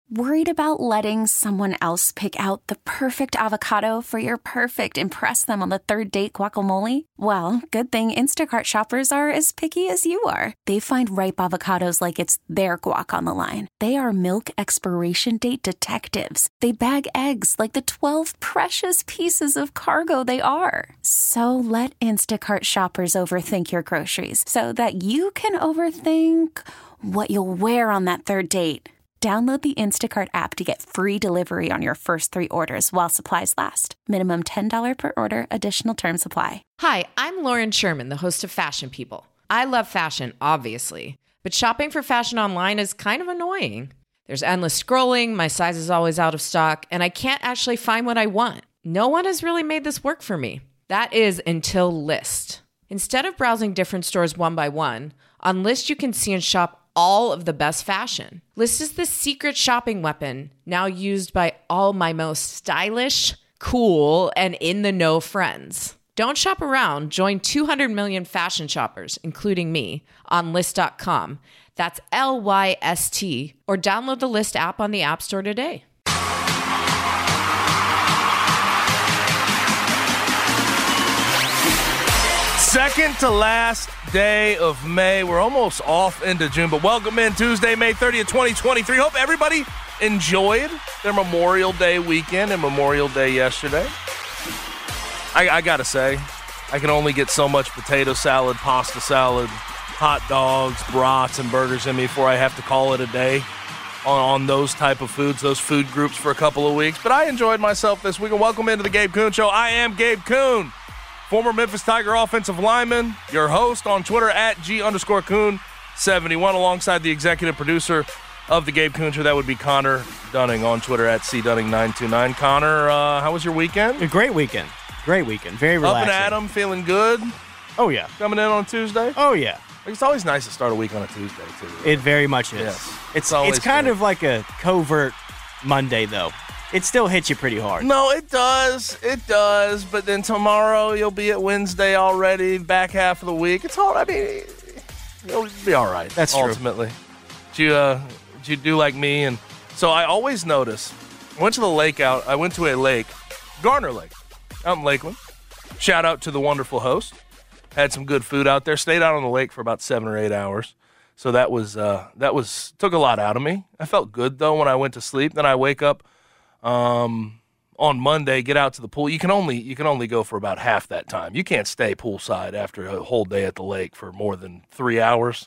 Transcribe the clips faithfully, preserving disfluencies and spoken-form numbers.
Worried about letting someone else pick out the perfect avocado for your perfect impress them on the third date guacamole? Well, good thing Instacart shoppers are as picky as you are. They find ripe avocados like it's their guac on the line. They are milk expiration date detectives. They bag eggs like the twelve precious pieces of cargo they are. So let Instacart shoppers overthink your groceries so that you can overthink what you'll wear on that third date. Download the Instacart app to get free delivery on your first three orders while supplies last. Minimum ten dollars per order. Additional terms apply. Hi, I'm Lauren Sherman, the host of Fashion People. I love fashion, obviously, but shopping for fashion online is kind of annoying. There's endless scrolling, my size is always out of stock, and I can't actually find what I want. No one has really made this work for me. That is until Lyst. Instead of browsing different stores one by one, on Lyst you can see and shop all of the best fashion. Lyst is the secret shopping weapon now used by all my most stylish, cool, and in-the-know friends. Don't shop around. Join two hundred million fashion shoppers, including me, on Lyst dot com. That's L Y S T. Or download the Lyst app on the App Store today. Second to last day of May. We're almost off into June, but welcome in Tuesday, May thirtieth, twenty twenty-three. Hope everybody enjoyed their Memorial Day weekend and Memorial Day yesterday. I, I gotta say, I can only get so much potato salad, pasta salad, hot dogs, brats, and burgers in me before I have to call it a day on, on those type of foods, those food groups for a couple of weeks. But I enjoyed myself this week, and welcome into the Gabe Kuhn Show. I am Gabe Kuhn, former Memphis Tiger offensive lineman, your host on Twitter at G underscore Kuhn seventy-one, alongside the executive producer of the Gabe Kuhn Show. That would be Connor Dunning on Twitter at C Dunning nine two nine. Connor, uh, how was your weekend? A great weekend. Great weekend. Very relaxing. Up and Adam, feeling good? Oh, yeah. Coming in on Tuesday? Oh, yeah. It's always nice to start a week on a Tuesday, too. Right? It very much is. Yes. It's, It's it's kind good. of like a covert Monday, though. It still hits you pretty hard. No, it does. It does. But then tomorrow you'll be at Wednesday already, back half of the week. It's all, I mean, you'll be all right. That's true. ultimately. Did you, uh, did you do like me? And so I always notice, I went to the lake out, I went to a lake, Garner Lake, out in Lakeland. Shout out to the wonderful host. Had some good food out there. Stayed out on the lake for about seven or eight hours. So that was, uh, that was, took a lot out of me. I felt good, though, when I went to sleep. Then I wake up um, on Monday, get out to the pool. You can only you can only go for about half that time. You can't stay poolside after a whole day at the lake for more than three hours.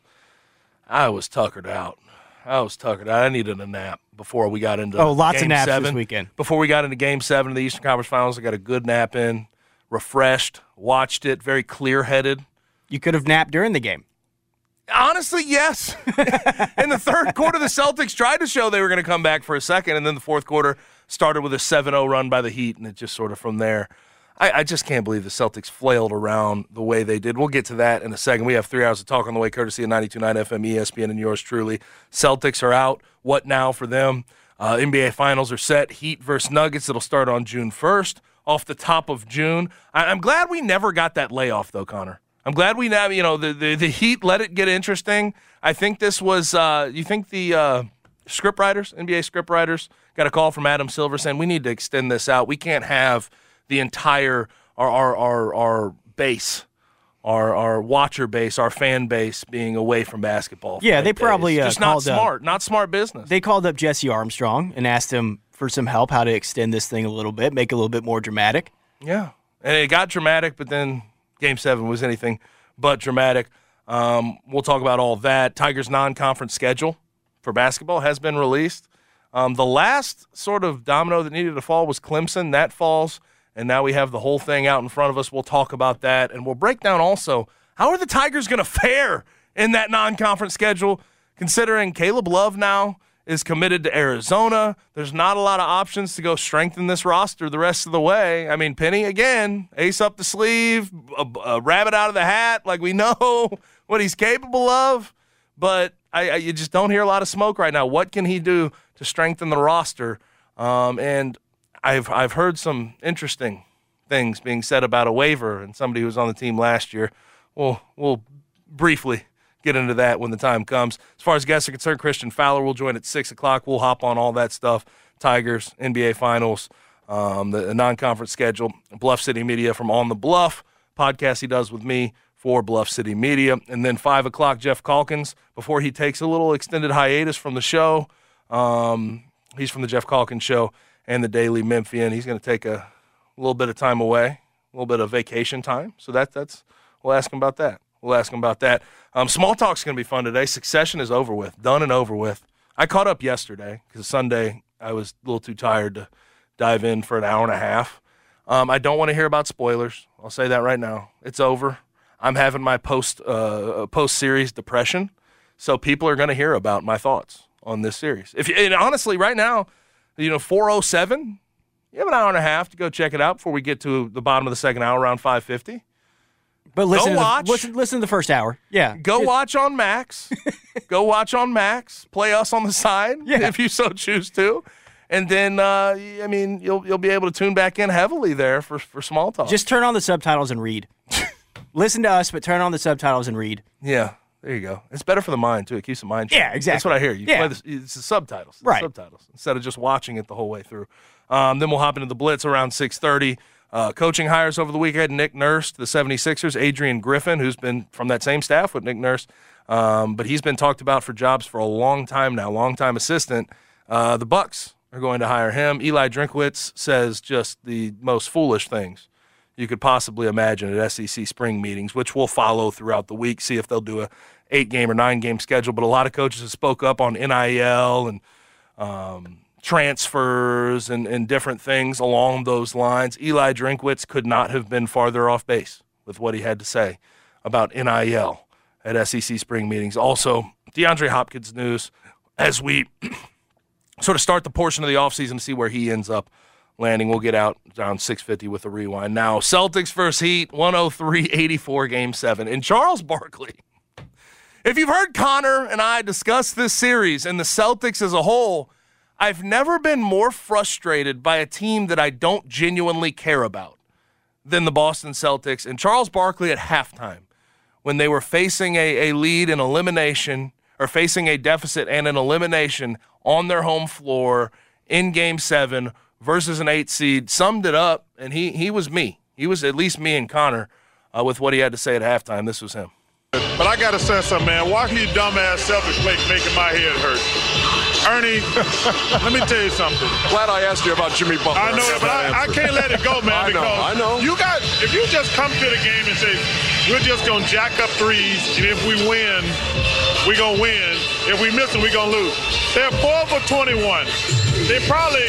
I was tuckered out. I was tuckered out. I needed a nap before we got into Oh, lots game of naps seven. this weekend. Before we got into Game seven of the Eastern Conference Finals, I got a good nap in, refreshed, watched it, very clear-headed. You could have napped during the game. Honestly, yes. In the third quarter, the Celtics tried to show they were going to come back for a second, and then the fourth quarter started with a seven oh run by the Heat, and it just sort of from there. I, I just can't believe the Celtics flailed around the way they did. We'll get to that in a second. We have three hours to talk on the way, courtesy of ninety-two point nine F M, E S P N, and yours truly. Celtics are out. What now for them? Uh, N B A Finals are set. Heat versus Nuggets. It'll start on June first, off the top of June. I, I'm glad we never got that layoff, though, Connor. I'm glad we now, you know, the, the, the Heat let it get interesting. I think this was, uh, you think the uh, script writers, N B A script writers, got a call from Adam Silver saying we need to extend this out. We can't have the entire, our our our, our base, our our watcher base, our fan base being away from basketball. for Yeah, eight they days. probably, uh, Just not called, uh, smart, not smart business. They called up Jesse Armstrong and asked him for some help, how to extend this thing a little bit, make it a little bit more dramatic. Yeah, and it got dramatic, but then Game seven was anything but dramatic. Um, we'll talk about all that. Tigers' non-conference schedule for basketball has been released. Um, the last sort of domino that needed to fall was Clemson. That falls, and now we have the whole thing out in front of us. We'll talk about that, and we'll break down also how are the Tigers going to fare in that non-conference schedule, considering Caleb Love now is committed to Arizona. There's not a lot of options to go strengthen this roster the rest of the way. I mean, Penny, again, ace up the sleeve, a, a rabbit out of the hat. Like, we know what he's capable of, but I, I, you just don't hear a lot of smoke right now. What can he do to strengthen the roster? Um, and I've I've heard some interesting things being said about a waiver and somebody who was on the team last year. We'll, we'll briefly get into that when the time comes. As far as guests are concerned, Christian Fowler will join at six o'clock. We'll hop on all that stuff, Tigers, N B A Finals, um, the, the non-conference schedule, Bluff City Media from On the Bluff, podcast he does with me for Bluff City Media. And then five o'clock, Jeff Calkins, before he takes a little extended hiatus from the show. Um, he's from the Jeff Calkins Show and the Daily Memphian. He's going to take a little bit of time away, a little bit of vacation time. So that, that's we'll ask him about that. We'll ask him about that. Um, small talk's going to be fun today. Succession is over with, done and over with. I caught up yesterday because Sunday I was a little too tired to dive in for an hour and a half. Um, I don't want to hear about spoilers. I'll say that right now. It's over. I'm having my post uh, post-series depression, so people are going to hear about my thoughts on this series. If you, and honestly, right now, you know, four oh seven, you have an hour and a half to go check it out before we get to the bottom of the second hour, around five fifty. But listen, go to watch. The, listen, listen to the first hour. Yeah. Go Just, watch on Max. Go watch on Max. Play us on the side yeah. if you so choose to. And then, uh, I mean, you'll you'll be able to tune back in heavily there for, for small talk. Just turn on the subtitles and read. Listen to us, but turn on the subtitles and read. Yeah, there you go. It's better for the mind, too. It keeps the mind sharp. Yeah, exactly. That's what I hear. You yeah. play the, it's the subtitles. It's right. The subtitles, instead of just watching it the whole way through. Um, then we'll hop into the Blitz around six thirty. Uh, coaching hires over the weekend, Nick Nurse to the seventy-sixers, Adrian Griffin, who's been from that same staff with Nick Nurse, um, but he's been talked about for jobs for a long time now, long-time assistant. Uh, the Bucks are going to hire him. Eli Drinkwitz says just the most foolish things you could possibly imagine at S E C spring meetings, which we'll follow throughout the week, see if they'll do a eight-game or nine-game schedule. But a lot of coaches have spoke up on N I L and um, transfers and, and different things along those lines. Eli Drinkwitz could not have been farther off base with what he had to say about N I L at S E C spring meetings. Also, DeAndre Hopkins news as we sort of start the portion of the offseason to see where he ends up landing. We'll get out around six fifty with a rewind. Now, Celtics versus Heat, one oh three eighty-four, Game seven. And Charles Barkley, if you've heard Connor and I discuss this series and the Celtics as a whole, I've never been more frustrated by a team that I don't genuinely care about than the Boston Celtics. And Charles Barkley at halftime, when they were facing a, a lead in elimination, or facing a deficit and an elimination on their home floor in Game seven versus an eight seed, summed it up, and he he was me. He was at least me and Connor uh, with what he had to say at halftime. This was him. But I got to say something, man. Watching you dumbass Celtics play making my head hurt. Ernie, let me tell you something. Glad I asked you about Jimmy Butler. I know it, but I, I can't let it go, man. I know, because I know. You got, if you just come to the game and say, we're just going to jack up threes, and if we win, we're going to win. If we miss them, we're going to lose. They're four for twenty-one. They probably,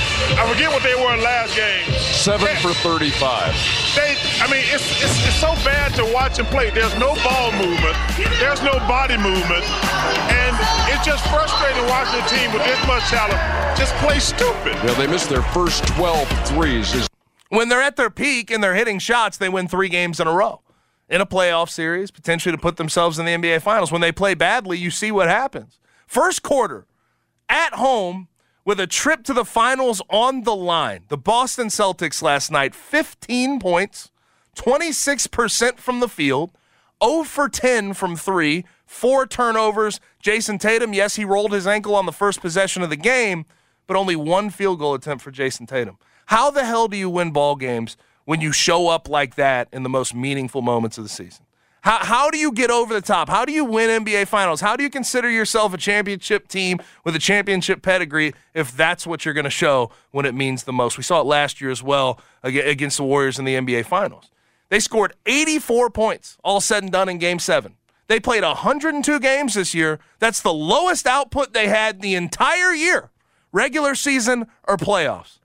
I forget what they were last game. Seven they, for thirty-five. They, I mean, it's, it's it's so bad to watch them play. There's no ball movement. There's no body movement. And it's just frustrating watching a team with this much talent just play stupid. Yeah, they missed their first twelve threes. When they're at their peak and they're hitting shots, they win three games in a row in a playoff series, potentially to put themselves in the N B A Finals. When they play badly, you see what happens. First quarter, at home, with a trip to the finals on the line. The Boston Celtics last night, fifteen points, twenty-six percent from the field, zero for ten from three, four turnovers. Jason Tatum, yes, he rolled his ankle on the first possession of the game, but only one field goal attempt for Jason Tatum. How the hell do you win ball games when you show up like that in the most meaningful moments of the season? How how do you get over the top? How do you win N B A Finals? How do you consider yourself a championship team with a championship pedigree if that's what you're going to show when it means the most? We saw it last year as well against the Warriors in the N B A Finals. They scored eighty-four points, all said and done in Game seven. They played one hundred two games this year. That's the lowest output they had the entire year, regular season or playoffs.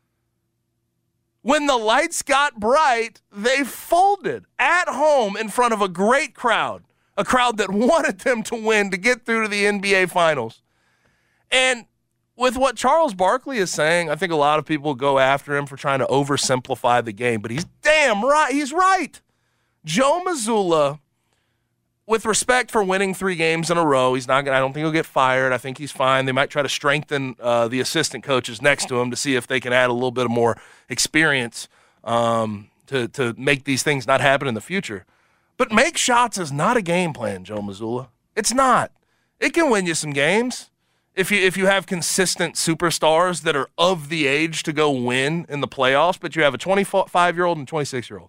When the lights got bright, they folded at home in front of a great crowd, a crowd that wanted them to win to get through to the N B A Finals. And with what Charles Barkley is saying, I think a lot of people go after him for trying to oversimplify the game, but he's damn right. He's right. Joe Mazzulla, with respect for winning three games in a row, he's not gonna, I don't think he'll get fired. I think he's fine. They might try to strengthen uh, the assistant coaches next to him to see if they can add a little bit of more experience um, to, to make these things not happen in the future. But make shots is not a game plan, Joe Mazzulla. It's not. It can win you some games if you if you have consistent superstars that are of the age to go win in the playoffs, but you have a twenty-five-year-old and twenty-six-year-old.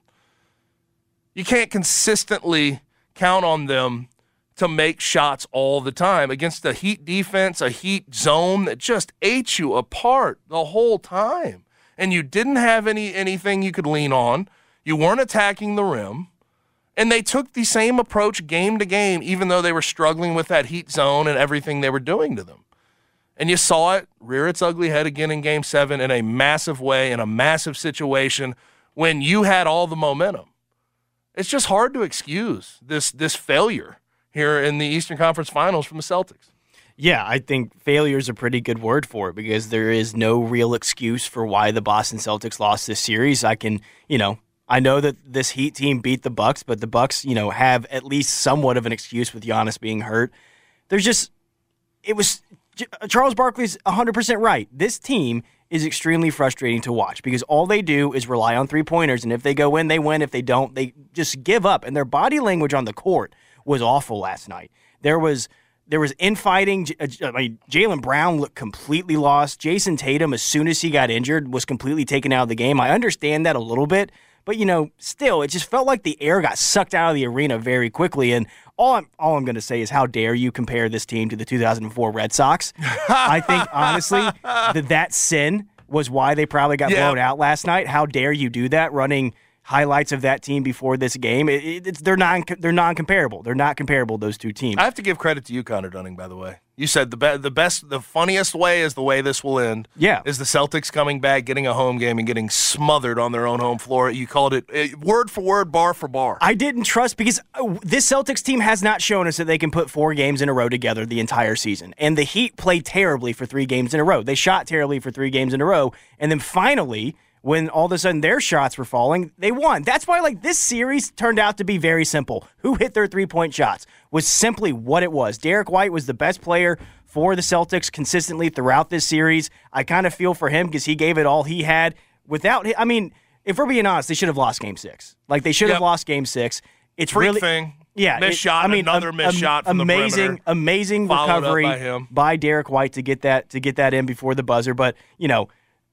You can't consistently count on them to make shots all the time against a Heat defense, a Heat zone that just ate you apart the whole time. And you didn't have any anything you could lean on. You weren't attacking the rim. And they took the same approach game to game, even though they were struggling with that Heat zone and everything they were doing to them. And you saw it rear its ugly head again in Game seven in a massive way, in a massive situation, when you had all the momentum. It's just hard to excuse this this failure here in the Eastern Conference Finals from the Celtics. Yeah, I think failure is a pretty good word for it because there is no real excuse for why the Boston Celtics lost this series. I can, you know, I know that this Heat team beat the Bucks, but the Bucks, you know, have at least somewhat of an excuse with Giannis being hurt. There's just, it was, Charles Barkley's one hundred percent right. This team is extremely frustrating to watch because all they do is rely on three-pointers, and if they go in, they win. If they don't, they just give up. And their body language on the court was awful last night. There was there was infighting. I mean, Jaylen Brown looked completely lost. Jason Tatum, as soon as he got injured, was completely taken out of the game. I understand that a little bit, but, you know, still, it just felt like the air got sucked out of the arena very quickly. And all I'm all I'm going to say is, how dare you compare this team to the two thousand four Red Sox? I think, honestly, that that sin was why they probably got yeah. blown out last night. How dare you do that, running highlights of that team before this game? It, it, it's, they're non they're non-comparable. They're not comparable, those two teams. I have to give credit to you, Connor Dunning, by the way. You said the be- the best, the funniest way is the way this will end. Yeah. Is the Celtics coming back, getting a home game, and getting smothered on their own home floor. You called it uh, word for word, bar for bar. I didn't trust because uh, this Celtics team has not shown us that they can put four games in a row together the entire season. And the Heat played terribly for three games in a row. They shot terribly for three games in a row. And then finally, when all of a sudden their shots were falling, they won. That's why, like, this series turned out to be very simple. Who hit their three-point shots was simply what it was. Derek White was the best player for the Celtics consistently throughout this series. I kind of feel for him because he gave it all he had. Without, I mean, if we're being honest, they should have lost Game Six. Like, they should have yep. lost Game Six. It's Freak really thing. Yeah, missed it, shot. I mean, another um, missed um, shot from amazing, the perimeter. amazing Followed up recovery by him. by Derek White to get that to get that in before the buzzer. But you know,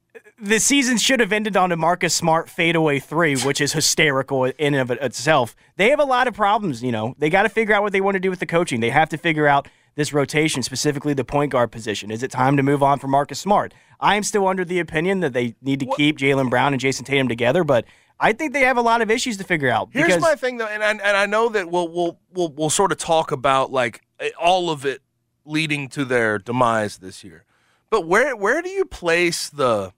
the season should have ended on a Marcus Smart fadeaway three, which is hysterical in and of itself. They have a lot of problems. You know, they got to figure out what they want to do with the coaching. They have to figure out this rotation, specifically the point guard position. Is it time to move on from Marcus Smart? I am still under the opinion that they need to what? keep Jaylen Brown and Jason Tatum together, but I think they have a lot of issues to figure out. Here's because, my thing, though, and I, and I know that we'll we'll we'll we'll sort of talk about like all of it leading to their demise this year. But where where do you place the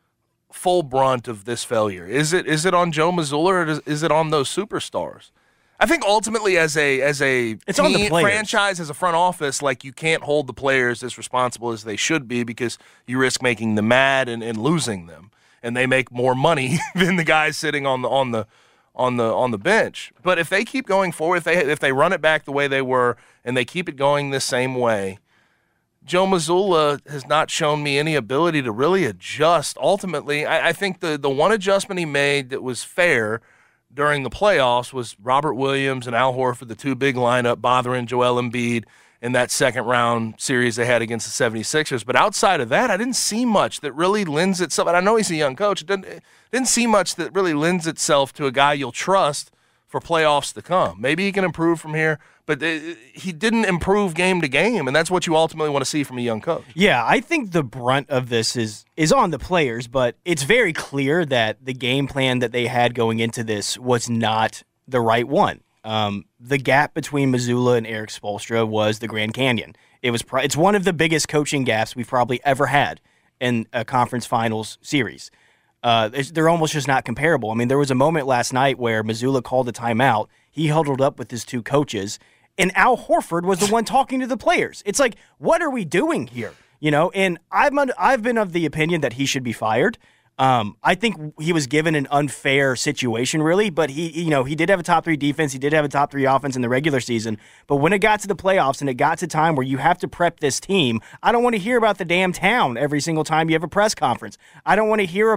full brunt of this failure? Is it is it on Joe Mazzulla or is, is it on those superstars? I think ultimately, as a as a it's on the franchise, as a front office, like you can't hold the players as responsible as they should be because you risk making them mad and, and losing them, and they make more money than the guys sitting on the on the on the on the bench. But if they keep going forward, if they if they run it back the way they were, and they keep it going the same way, Joe Mazzulla has not shown me any ability to really adjust. Ultimately, I, I think the the one adjustment he made that was fair during the playoffs was Robert Williams and Al Horford, the two big lineup, bothering Joel Embiid in that second round series they had against the seventy-sixers. But outside of that, I didn't see much that really lends itself, and I know he's a young coach, it didn't, it didn't see much that really lends itself to a guy you'll trust for playoffs to come. Maybe he can improve from here, but it, he didn't improve game to game, and that's what you ultimately want to see from a young coach. Yeah, I think the brunt of this is is on the players, but it's very clear that the game plan that they had going into this was not the right one. Um, the gap between Mazzulla and Eric Spoelstra was the Grand Canyon. It was it's one of the biggest coaching gaps we've probably ever had in a conference finals series. Uh, they're almost just not comparable. I mean, there was a moment last night where Mazzulla called a timeout. He huddled up with his two coaches, and Al Horford was the one talking to the players. It's like, what are we doing here? You know, and I've I've been of the opinion that he should be fired. Um, I think he was given an unfair situation, really, but he, you know, he did have a top three defense. He did have a top three offense in the regular season. But when it got to the playoffs and it got to time where you have to prep this team, I don't want to hear about the damn town every single time you have a press conference. I don't want to hear about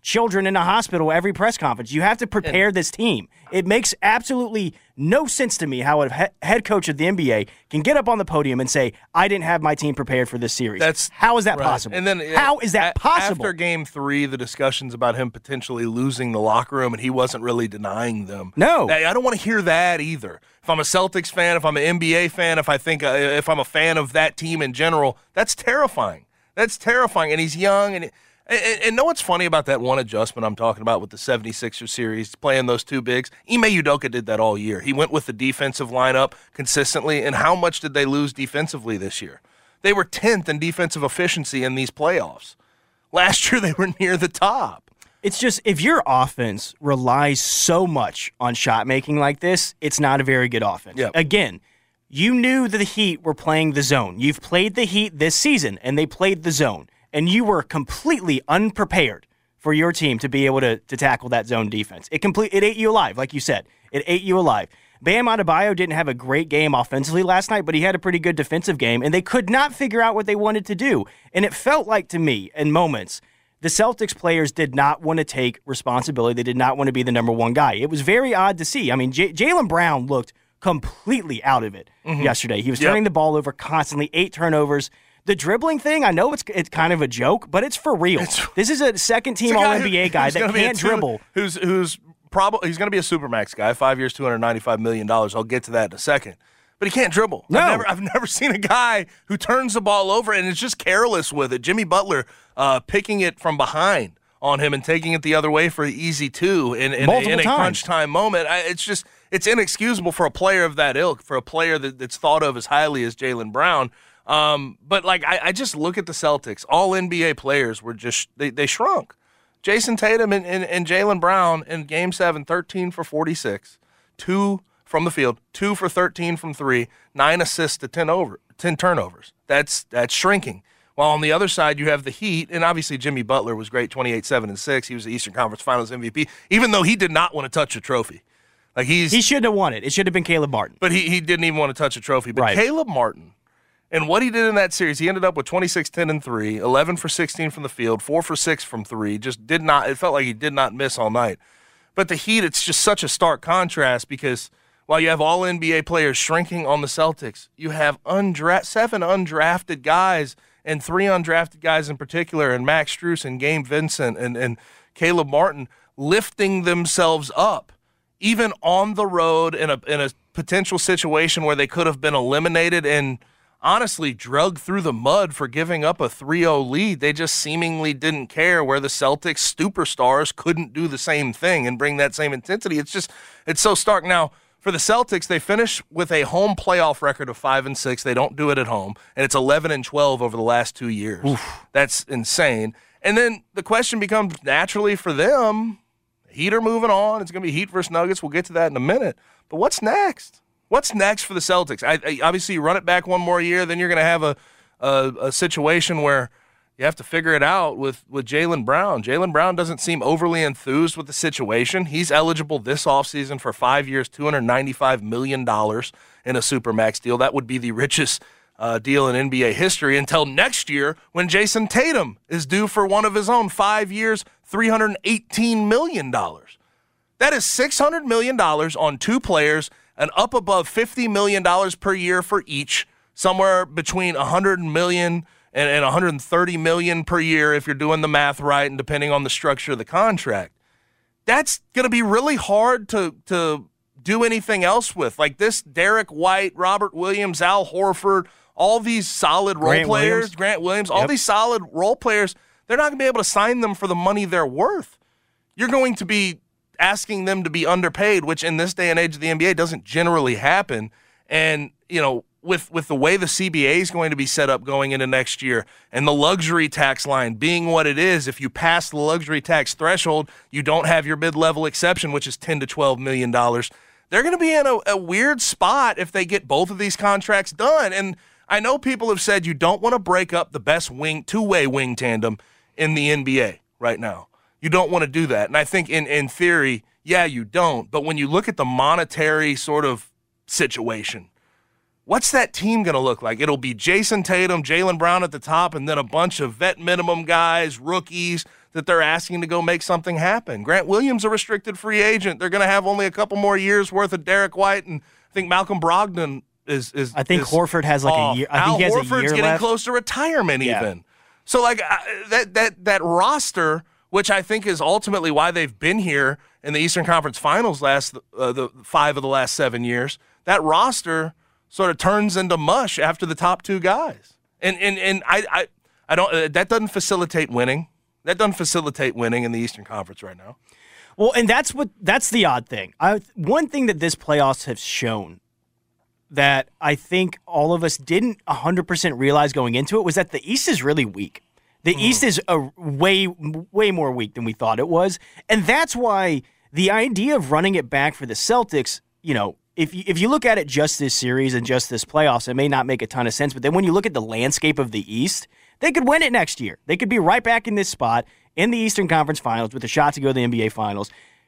children in a hospital every press conference. You have to prepare and, this team. It makes absolutely no sense to me how a he- head coach of the N B A can get up on the podium and say, I didn't have my team prepared for this series. That's, how is that right. possible? And then how is that a- possible? After game three, the discussions about him potentially losing the locker room, and he wasn't really denying them. No. I, I don't want to hear that either. If I'm a Celtics fan, if I'm an N B A fan, if I think uh, if I'm a fan of that team in general, that's terrifying. That's terrifying. And he's young. And, and, and know what's funny about that one adjustment I'm talking about with the seventy-sixers series, playing those two bigs? Ime Udoka did that all year. He went with the defensive lineup consistently. And how much did they lose defensively this year? They were tenth in defensive efficiency in these playoffs. Last year, they were near the top. It's just, if your offense relies so much on shot making like this, it's not a very good offense. Yep. Again, you knew that the Heat were playing the zone. You've played the Heat this season, and they played the zone. And you were completely unprepared for your team to be able to, to tackle that zone defense. It complete, it ate you alive, like you said. It ate you alive. Bam Adebayo didn't have a great game offensively last night, but he had a pretty good defensive game, and they could not figure out what they wanted to do. And it felt like, to me, in moments, the Celtics players did not want to take responsibility. They did not want to be the number one guy. It was very odd to see. I mean, J- Jaylen Brown looked completely out of it mm-hmm. yesterday. He was yep. turning the ball over constantly, eight turnovers. The dribbling thing, I know it's it's kind of a joke, but it's for real. It's, this is a second-team All N B A guy that can't two, dribble. Who's who's probably he's going to be a supermax guy, five years, two hundred ninety-five million dollars. I'll get to that in a second. But he can't dribble. No. I've never, I've never seen a guy who turns the ball over and is just careless with it. Jimmy Butler uh, picking it from behind on him and taking it the other way for the easy two in, in, a, in a crunch time moment. I, it's just it's inexcusable for a player of that ilk, for a player that, that's thought of as highly as Jaylen Brown. Um, but like I, I just look at the Celtics. All N B A players were just they, they shrunk. Jason Tatum and, and, and Jaylen Brown in Game Seven, thirteen for forty-six, two from the field, two for thirteen from three, nine assists to ten over ten turnovers. That's that's shrinking. While on the other side, you have the Heat, and obviously Jimmy Butler was great, twenty-eight, seven, and six. He was the Eastern Conference Finals M V P, even though he did not want to touch a trophy. Like he's He should have won it. It should have been Caleb Martin. But he, he didn't even want to touch a trophy. But right. Caleb Martin, and what he did in that series, he ended up with twenty-six, ten, and three, eleven for sixteen from the field, four for six from three. Just did not – it felt like he did not miss all night. But the Heat, it's just such a stark contrast because – while you have all N B A players shrinking on the Celtics, you have undra- seven undrafted guys and three undrafted guys in particular, and Max Strus and Gabe Vincent and, and Caleb Martin lifting themselves up, even on the road in a in a potential situation where they could have been eliminated and honestly drugged through the mud for giving up a three oh lead. They just seemingly didn't care, where the Celtics superstars couldn't do the same thing and bring that same intensity. It's just it's so stark. Now, for the Celtics, they finish with a home playoff record of five and six. They don't do it at home, and it's eleven and twelve over the last two years. Oof. That's insane. And then the question becomes naturally for them: Heat are moving on. It's going to be Heat versus Nuggets. We'll get to that in a minute. But what's next? What's next for the Celtics? I, I, obviously, you run it back one more year, then you're going to have a, a a situation where you have to figure it out with, with Jaylen Brown. Jaylen Brown doesn't seem overly enthused with the situation. He's eligible this offseason for five years, two hundred ninety-five million dollars in a Supermax deal. That would be the richest uh, deal in N B A history until next year when Jason Tatum is due for one of his own, five years, three hundred eighteen million dollars. That is six hundred million dollars on two players and up above fifty million dollars per year for each, somewhere between one hundred million dollars and, and one hundred thirty million dollars per year if you're doing the math right and depending on the structure of the contract. That's going to be really hard to to do anything else with. Like this, Derek White, Robert Williams, Al Horford, all these solid role Grant players, Williams. Grant Williams, all Yep. these solid role players, they're not going to be able to sign them for the money they're worth. You're going to be asking them to be underpaid, which in this day and age of the N B A doesn't generally happen. And, you know, with with the way the C B A is going to be set up going into next year and the luxury tax line being what it is, if you pass the luxury tax threshold, you don't have your mid-level exception, which is ten to twelve million dollars. They're going to be in a, a weird spot if they get both of these contracts done. And I know people have said you don't want to break up the best wing two-way wing tandem in the N B A right now. You don't want to do that. And I think in, in theory, yeah, you don't. But when you look at the monetary sort of situation, what's that team going to look like? It'll be Jason Tatum, Jaylen Brown at the top, and then a bunch of vet minimum guys, rookies that they're asking to go make something happen. Grant Williams, a restricted free agent. They're going to have only a couple more years worth of Derek White, and I think Malcolm Brogdon is is. I think is Horford has like off. a year. I Al think he has Horford's a year getting left. close to retirement, Yeah. even. So like uh, that that that roster, which I think is ultimately why they've been here in the Eastern Conference Finals last uh, the five of the last seven years. That roster sort of turns into mush after the top two guys, and and and I I, I don't uh, that doesn't facilitate winning. That doesn't facilitate winning in the Eastern Conference right now. Well, and that's what that's the odd thing. I, one thing that this playoffs have shown that I think all of us didn't one hundred percent realize going into it was that the East is really weak. The mm. East is a way, way more weak than we thought it was. And that's why the idea of running it back for the Celtics, you know, if you, if you look at it just this series and just this playoffs, it may not make a ton of sense. But then when you look at the landscape of the East, they could win it next year. They could be right back in this spot in the Eastern Conference Finals with a shot to go to the N B A Finals.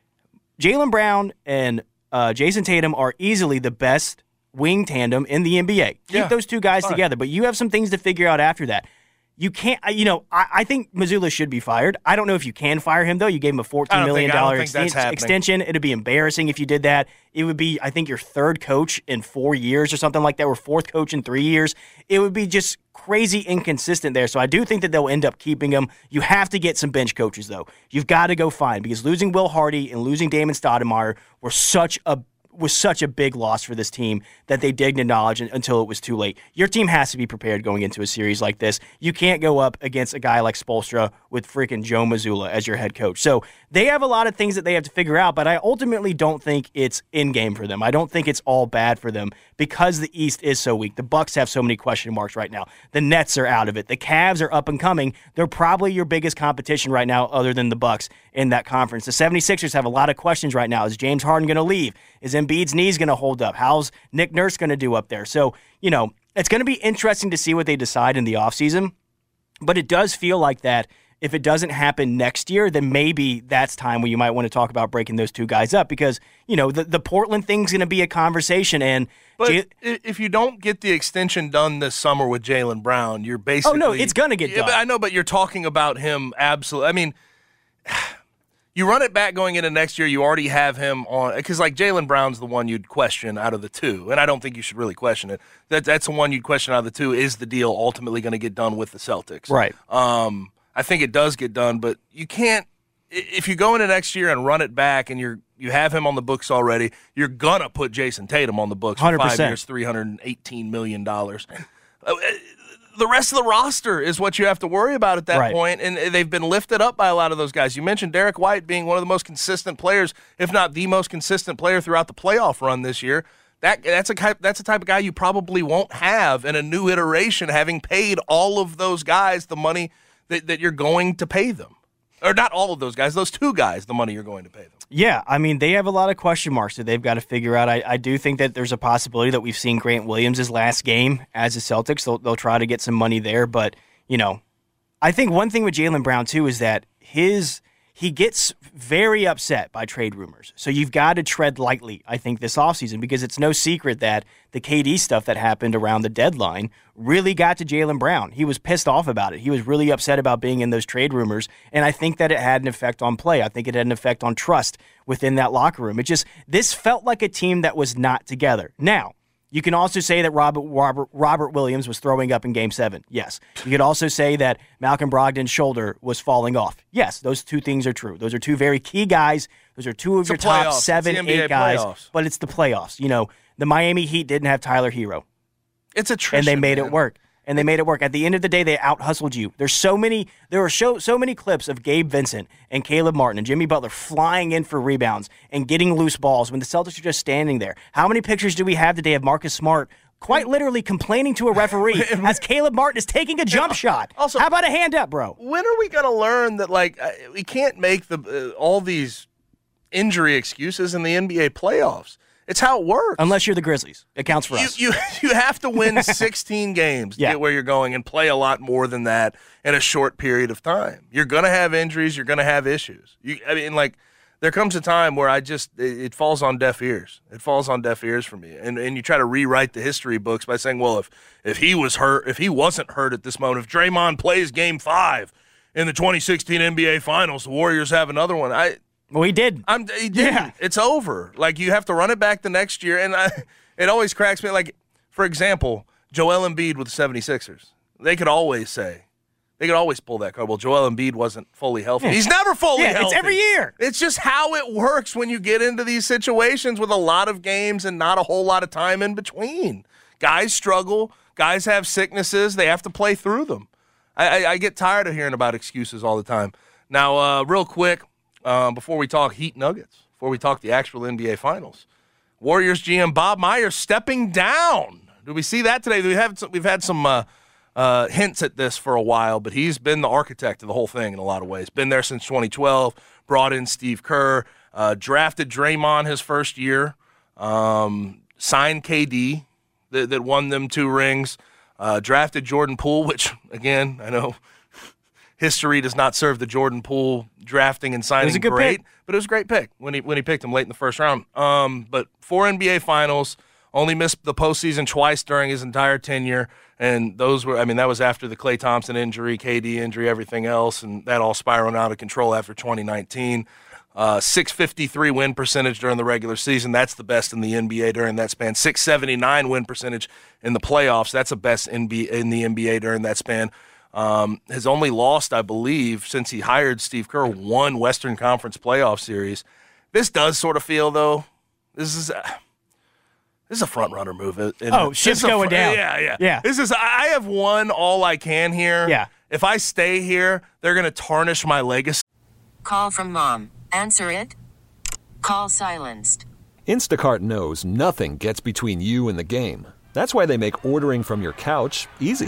Jaylen Brown and uh, Jason Tatum are easily the best wing tandem in the N B A. Keep yeah, those two guys fine. together, but you have some things to figure out after that. You can't, you know, I, I think Mazzulla should be fired. I don't know if you can fire him, though. You gave him a fourteen million dollars exten- extension. It'd be embarrassing if you did that. It would be, I think, your third coach in four years or something like that, or fourth coach in three years. It would be just crazy inconsistent there. So I do think that they'll end up keeping him. You have to get some bench coaches, though. You've got to go find, because losing Will Hardy and losing Damon Stoudemire were such a was such a big loss for this team that they didn't acknowledge until it was too late. Your team has to be prepared going into a series like this. You can't go up against a guy like Spoelstra with freaking Joe Mazzulla as your head coach. So they have a lot of things that they have to figure out, but I ultimately don't think it's in-game for them. I don't think it's all bad for them because the East is so weak. The Bucks have so many question marks right now. The Nets are out of it. The Cavs are up and coming. They're probably your biggest competition right now other than the Bucks in that conference. The seventy-sixers have a lot of questions right now. Is James Harden going to leave? Is Embiid's knees going to hold up? How's Nick Nurse going to do up there? So, you know, it's going to be interesting to see what they decide in the offseason, but it does feel like that if it doesn't happen next year, then maybe that's time when you might want to talk about breaking those two guys up because, you know, the, the Portland thing's going to be a conversation. And But J- if you don't get the extension done this summer with Jaylen Brown, you're basically... Oh, no, it's going to get yeah, done. But I know, but you're talking about him absolutely... I mean... You run it back going into next year, you already have him on – because, like, Jaylen Brown's the one you'd question out of the two, and I don't think you should really question it. That That's the one you'd question out of the two. Is the deal ultimately going to get done with the Celtics? Right. Um, I think it does get done, but you can't – if you go into next year and run it back and you're you have him on the books already, you're going to put Jason Tatum on the books for one hundred five percent. years, three hundred eighteen million dollars. The rest of the roster is what you have to worry about at that Right. point, and they've been lifted up by a lot of those guys. You mentioned Derek White being one of the most consistent players, if not the most consistent player throughout the playoff run this year. That that's a type, that's a type of guy you probably won't have in a new iteration, having paid all of those guys the money that, that you're going to pay them. Or not all of those guys, those two guys, the money you're going to pay them. Yeah, I mean, they have a lot of question marks that they've got to figure out. I, I do think that there's a possibility that we've seen Grant Williams' last game as the Celtics. They'll, they'll try to get some money there. But, you know, I think one thing with Jaylen Brown, too, is that his he gets very upset by trade rumors. So you've got to tread lightly, I think, this offseason, because it's no secret that the K D stuff that happened around the deadline really got to Jaylen Brown. He was pissed off about it. He was really upset about being in those trade rumors, and I think that it had an effect on play. I think it had an effect on trust within that locker room. It just, this felt like a team that was not together. Now, you can also say that Robert, Robert Robert Williams was throwing up in Game seven. Yes. You could also say that Malcolm Brogdon's shoulder was falling off. Yes, those two things are true. Those are two very key guys. Those are two of It's your the playoffs. top seven, It's the N B A eight guys. playoffs. But it's the playoffs. You know, the Miami Heat didn't have Tyler Hero. It's attrition, And they made man. it work. And they made it work. At the end of the day, they out-hustled you. There's so many, there were so, so many clips of Gabe Vincent and Caleb Martin and Jimmy Butler flying in for rebounds and getting loose balls when the Celtics are just standing there. How many pictures do we have today of Marcus Smart quite literally complaining to a referee as Caleb Martin is taking a jump shot? Also- How about a hand up, bro? When are we going to learn that, like, uh, we can't make the uh, all these injury excuses in the N B A playoffs? It's how it works. Unless you're the Grizzlies. It counts for you, us. you you have to win sixteen games to Yeah. get where you're going and play a lot more than that in a short period of time. You're going to have injuries. You're going to have issues. You, I mean, like, there comes a time where I just it, it falls on deaf ears. It falls on deaf ears for me. And and you try to rewrite the history books by saying, well, if if he was hurt, if he wasn't hurt at this moment, if Draymond plays Game Five, in the twenty sixteen N B A Finals, the Warriors have another one. I Well, he did. I'm he didn't. Yeah. It's over. Like, you have to run it back the next year. And I, it always cracks me. Like, for example, Joel Embiid with the seventy-sixers. They could always say, they could always pull that card. Well, Joel Embiid wasn't fully healthy. He's never fully Yeah, healthy. it's every year. It's just how it works when you get into these situations with a lot of games and not a whole lot of time in between. Guys struggle. Guys have sicknesses. They have to play through them. I, I, I get tired of hearing about excuses all the time. Now, uh, real quick, um, before we talk Heat Nuggets, before we talk the actual N B A Finals, Warriors G M Bob Myers stepping down. Did we see that today? We have some, we've had some uh, uh, hints at this for a while, but he's been the architect of the whole thing in a lot of ways. Been there since twenty twelve, brought in Steve Kerr, uh, drafted Draymond his first year, um, signed K D that, that won them two rings, uh, drafted Jordan Poole, which, again, I know history does not serve the Jordan Poole drafting and signing It was a good great, pick. but it was a great pick when he when he picked him late in the first round. Um, but four N B A Finals, only missed the postseason twice during his entire tenure, and those were, I mean, that was after the Klay Thompson injury, K D injury, everything else, and that all spiraled out of control after twenty nineteen. Uh, six fifty-three win percentage during the regular season. That's the best in the N B A during that span. six seventy-nine win percentage in the playoffs. That's the best in, B- in the N B A during that span. Um, has only lost, I believe, since he hired Steve Kerr, one Western Conference playoff series. This does sort of feel, though, this is a, this is a front runner move. Isn't Oh, it? shit's This is a going fr- down. Yeah, yeah, Yeah. This is. I have won all I can here. Yeah. If I stay here, they're going to tarnish my legacy. Call from mom. Answer it. Call silenced. Instacart knows nothing gets between you and the game. That's why they make ordering from your couch easy.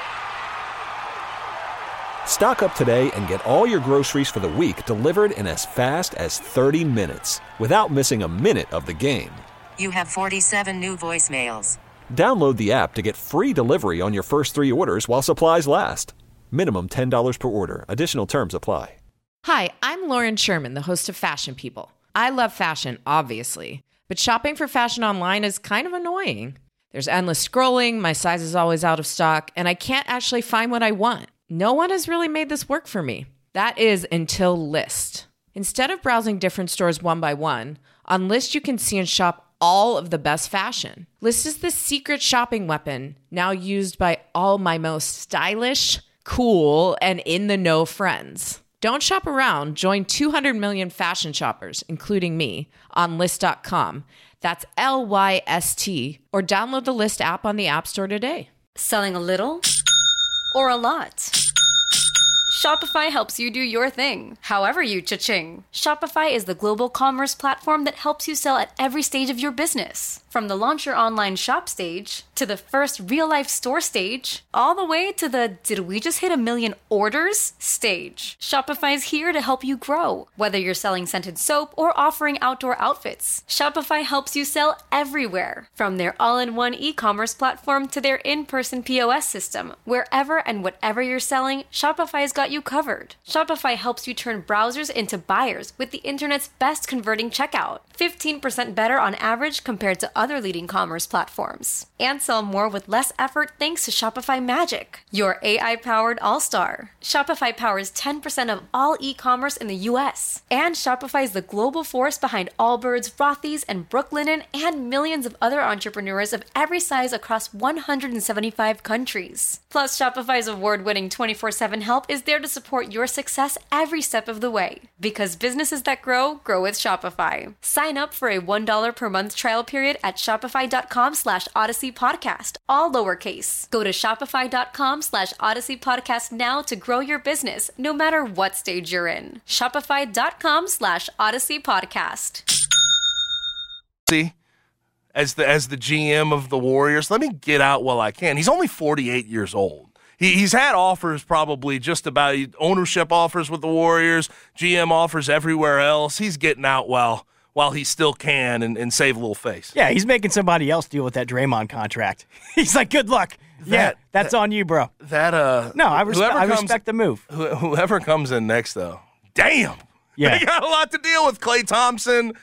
Stock up today and get all your groceries for the week delivered in as fast as thirty minutes without missing a minute of the game. You have forty-seven new voicemails. Download the app to get free delivery on your first three orders while supplies last. Minimum ten dollars per order. Additional terms apply. Hi, I'm Lauren Sherman, the host of Fashion People. I love fashion, obviously, but shopping for fashion online is kind of annoying. There's endless scrolling, my size is always out of stock, and I can't actually find what I want. No one has really made this work for me. That is until Lyst. Instead of browsing different stores one by one, on Lyst you can see and shop all of the best fashion. Lyst is the secret shopping weapon now used by all my most stylish, cool, and in-the-know friends. Don't shop around. Join two hundred million fashion shoppers, including me, on Lyst dot com. That's L Y S T, or download the Lyst app on the App Store today. Selling a little or a lot? Shopify helps you do your thing, however you cha-ching. Shopify is the global commerce platform that helps you sell at every stage of your business. From the launch your online shop stage, to the first real-life store stage, all the way to the did we just hit a million orders stage. Shopify's here to help you grow. Whether you're selling scented soap or offering outdoor outfits, Shopify helps you sell everywhere. From their all-in-one e-commerce platform to their in-person P O S system, wherever and whatever you're selling, Shopify's got you covered. Shopify helps you turn browsers into buyers with the internet's best converting checkout. fifteen percent better on average compared to other leading commerce platforms. And sell more with less effort thanks to Shopify Magic, your A I-powered all-star. Shopify powers ten percent of all e-commerce in the U S. And Shopify is the global force behind Allbirds, Rothy's, and Brooklinen, and millions of other entrepreneurs of every size across one hundred seventy-five countries. Plus, Shopify's award-winning twenty-four seven help is there to support your success every step of the way. Because businesses that grow, grow with Shopify. Sign up for a one dollar per month trial period at shopify.com slash Odyssey Podcast, all lowercase. Go to shopify.com slash Odyssey Podcast now to grow your business, no matter what stage you're in. Shopify.com slash Odyssey Podcast. See, as the as the G M of the Warriors, let me get out while I can. He's only forty-eight years old. He, he's had offers probably just about ownership offers with the Warriors, G M offers everywhere else. He's getting out while while he still can and, and save a little face. Yeah, he's making somebody else deal with that Draymond contract. He's like, good luck. That, yeah, that's that, on you, bro. That uh, No, I, respe- I comes, respect the move. Wh- whoever comes in next, though, damn. Yeah. They got a lot to deal with. Klay Thompson,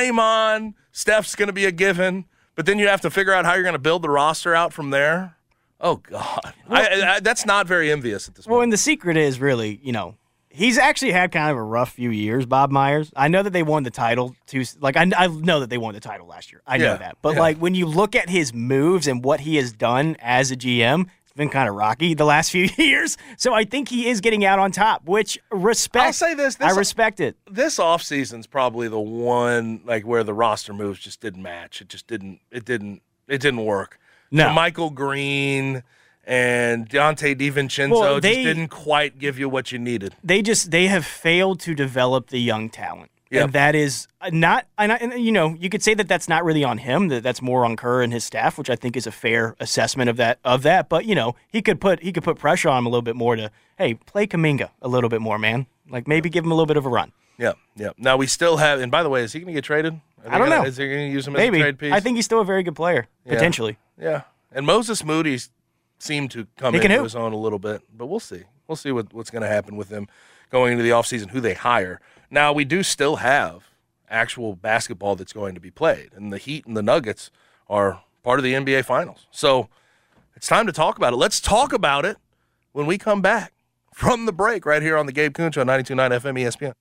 Draymond, Steph's going to be a given. But then you have to figure out how you're going to build the roster out from there. Oh, God. I, I, that's not very envious at this Well, point. and the secret is really, you know, he's actually had kind of a rough few years, Bob Myers. I know that they won the title. Two, like, I, I know that they won the title last year. I Yeah, know that. But, yeah. like, when you look at his moves and what he has done as a G M, it's been kind of rocky the last few years. So I think he is getting out on top, which respect. I'll say this. this I respect it. This offseason's probably the one, like, where the roster moves just didn't match. It just didn't, it didn't, it didn't work. No. So Michael Green and Dante DiVincenzo Well, they- just didn't quite give you what you needed. They just they have failed to develop the young talent. Yep. And that is not, and, I, and you know, you could say that that's not really on him. That that's more on Kerr and his staff, which I think is a fair assessment of that. Of that, but you know, he could put he could put pressure on him a little bit more to, hey, play Kuminga a little bit more, man. Like maybe give him a little bit of a run. Yeah, yeah. Now we still have, and by the way, is he going to get traded? Are they I don't gonna, know. Is he going to use him Maybe as a trade piece? I think he's still a very good player Yeah. potentially. Yeah, and Moses Moody seemed to come He can into hoop. his own a little bit, but we'll see. We'll see what, what's going to happen with them going into the offseason, who they hire. Now, we do still have actual basketball that's going to be played, and the Heat and the Nuggets are part of the N B A Finals. So it's time to talk about it. Let's talk about it when we come back from the break right here on the Gabe Kuhn Show, ninety-two point nine F M E S P N.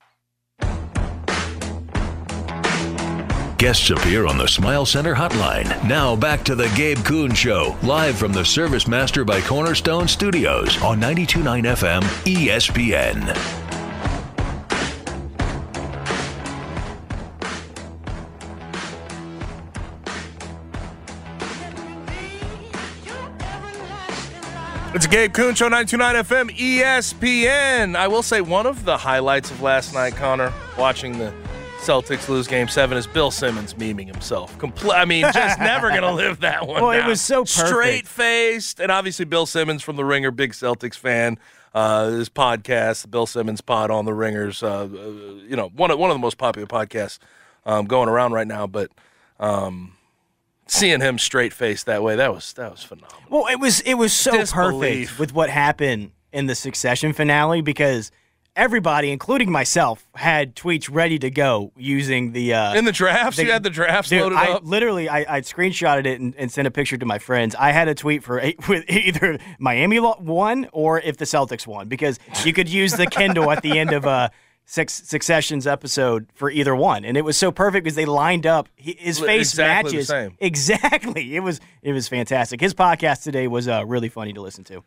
Guests appear on the Smile Center hotline. Now back to the Gabe Kuhn Show, live from the Service Master by Cornerstone Studios on ninety-two point nine F M E S P N. It's a Gabe Kuhn Show, ninety-two point nine F M E S P N. I will say one of the highlights of last night, Connor, watching the Celtics lose Game Seven, is Bill Simmons memeing himself. Compl- I mean, just never going to live that one Well, it down. was so perfect. Straight-faced, and obviously Bill Simmons from The Ringer, big Celtics fan. Uh, his podcast, the Bill Simmons Pod on The Ringer's, uh, uh, you know, one of, one of the most popular podcasts um, going around right now. But um, seeing him straight-faced that way, that was that was phenomenal. Well, it was it was so Disbelief. perfect with what happened in the Succession finale because everybody, including myself, had tweets ready to go using the uh, In the drafts? the- you had the drafts Dude, loaded I up? literally I, I screenshotted it and, and sent a picture to my friends. I had a tweet for eight, with either Miami lo- won or if the Celtics won because you could use the Kindle at the end of a six, Succession's episode for either one, and it was so perfect because they lined up. He, his Li- face exactly the matches same. exactly. It was it was fantastic. His podcast today was uh, really funny to listen to.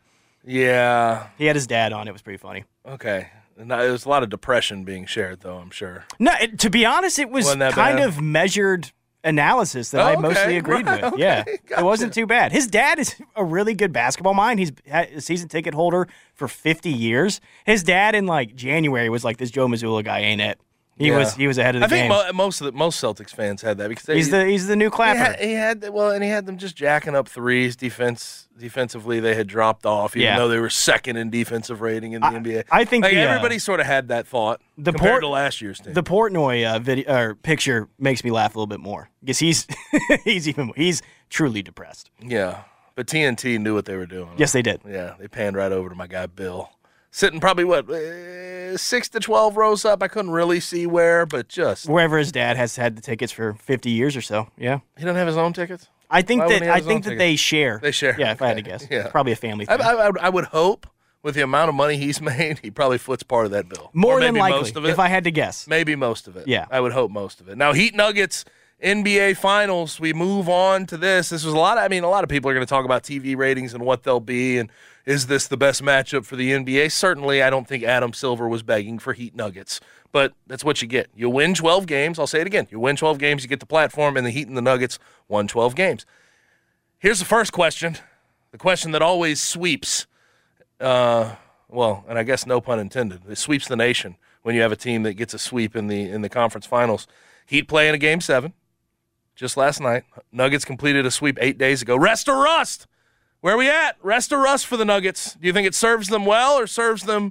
Yeah. He had his dad on. It was pretty funny. Okay. And there was a lot of depression being shared, though, I'm sure. No, it, to be honest, it was Wasn't that kind bad? of measured analysis that Oh, I okay. mostly agreed Right, with. okay. Yeah, Gotcha. it wasn't too bad. His dad is a really good basketball mind. He's had a season ticket holder for fifty years. His dad in like January was like, "This Joe Mazzulla guy ain't it." He Yeah. was he was ahead of the I think game. mo- most of the most Celtics fans had that because they, he's the he's the new he Clapper. had, he had well, and he had them just jacking up threes. Defense defensively, they had dropped off, even Yeah. though they were second in defensive rating in the I- N B A. I think like, the, uh, everybody sort of had that thought the compared Port- to last year's team. The Portnoy uh, video or picture makes me laugh a little bit more because he's he's even he's truly depressed. yeah, but T N T knew what they were doing. Yes, they did. Yeah, they panned right over to my guy Bill, sitting probably what uh, six to twelve rows up. I couldn't really see where, but just Wherever his dad has had the tickets for fifty years or so. Yeah. he don't have his own tickets. I think Why that wouldn't he have I his think own that tickets? they share. They share. Yeah, if I had to Okay. guess. Yeah. It's probably a family I, thing. I, I would hope with the amount of money he's made, he probably foots part of that bill. More Or than maybe likely, most of it. if I had to guess. Maybe most of it. Yeah. I would hope most of it. Now, Heat Nuggets, N B A Finals, we move on to this. This was a lot of, I mean, a lot of people are going to talk about T V ratings and what they'll be, and is this the best matchup for the N B A? Certainly, I don't think Adam Silver was begging for Heat Nuggets, but that's what you get. You win twelve games. I'll say it again. You win twelve games, you get the platform, and the Heat and the Nuggets won twelve games. Here's the first question, the question that always sweeps, uh, well, and I guess no pun intended, it sweeps the nation when you have a team that gets a sweep in the in the conference finals. Heat play in a game seven just last night. Nuggets completed a sweep eight days ago. Rest or rust? Where are we at? Rest or rust for the Nuggets? Do you think it serves them well or serves them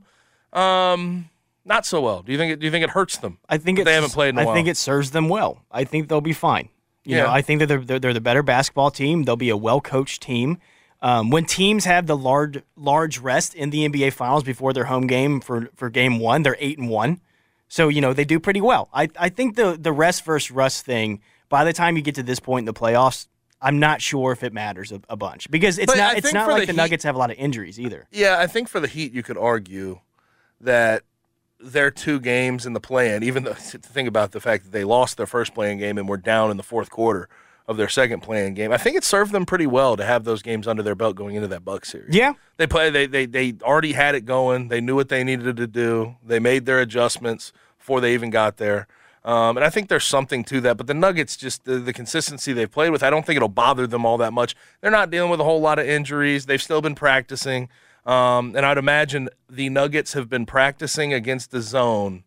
um, not so well? Do you think it, do you think it hurts them? I think that it's, they haven't played in a I while. think it serves them well. I think they'll be fine. You Yeah. know, I think that they're, they're they're the better basketball team. They'll be a well coached team. Um, when teams have the large large rest in the N B A Finals before their home game for, for game one, they're eight and one. So you know they do pretty well. I I think the the rest versus rust thing. By the time you get to this point in the playoffs, I'm not sure if it matters a, a bunch because it's But not I it's think not for like the the Heat- Nuggets have a lot of injuries either. Yeah, I think for the Heat, you could argue that their two games in the play-in, even though to think about the fact that they lost their first play-in game and were down in the fourth quarter of their second play-in game, I think it served them pretty well to have those games under their belt going into that Bucks series. Yeah. They play. They they they already had it going. They knew what they needed to do. They made their adjustments before they even got there. Um, and I think there's something to that. But the Nuggets, just the, the consistency they've played with, I don't think it'll bother them all that much. They're not dealing with a whole lot of injuries. They've still been practicing. Um, and I'd imagine the Nuggets have been practicing against the zone